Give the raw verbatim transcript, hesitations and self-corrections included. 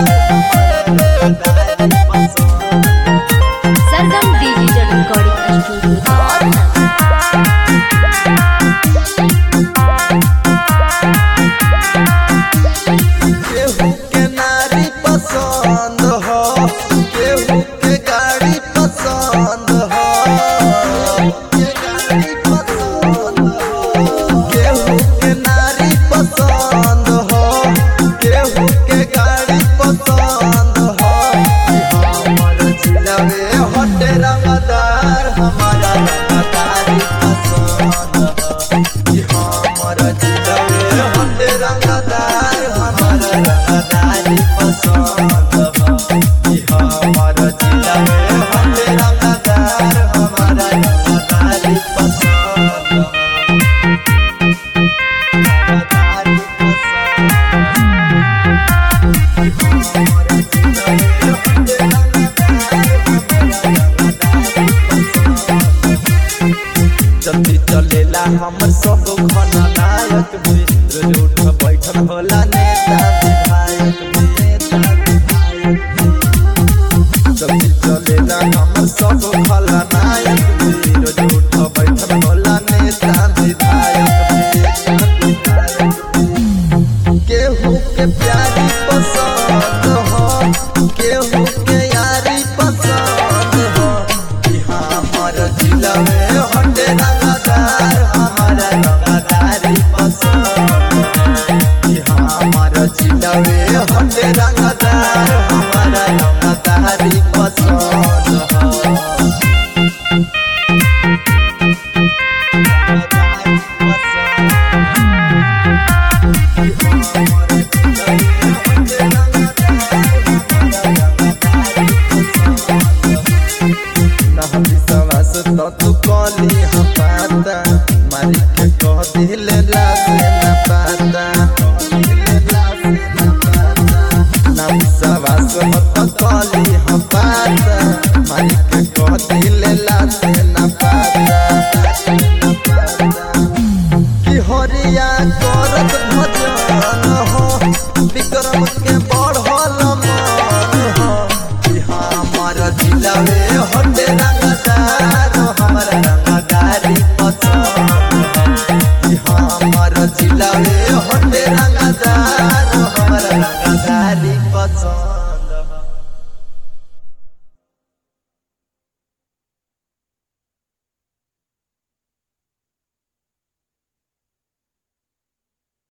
सरगम digital recording studio केहू के नारी पसंद हो, केहू के गाड़ी पसंद हो, के गाड़ी पसंद हो, केहू के नारी पसंद हो, केहू के गाड़ी पसंद हो। हमर जिलवे हटे रंगदार, हमारा रंगदारी पसंद हो। हमर जिलवे हटे रंगदार, हमारा रंगदारी पसंद हो। हमर जिलवे हटे रंगदार, हमारा रंगदारी पसंद हो। रंगदारी जल्दी चलेला हमर सब खाना नायक भी, रोज उठ बैठल होला नेता विधायक भी, नेता विधायक भी। जल्दी चलेला हमर सब खाना नायक भी, रोज उठ बैठल होला नेता विधायक भी, नेता विधायक भी। केहू के प्यारी पसंद हो, केहू के यारी पसंद हो। हमर जिलवे हटे रंगदार, हमारा रंगदारी पसंद हो। हमर जिलवे हटे रंगदार, हमारा रंगदारी पसंद हो। रंगदारी पसंद तो तू कली हम पाता, मारी के कह दिले लासे न पाता, ना विश्वास हो तो कली हम पाता, मारी के कह दिले लासे न पाता। कि हरिया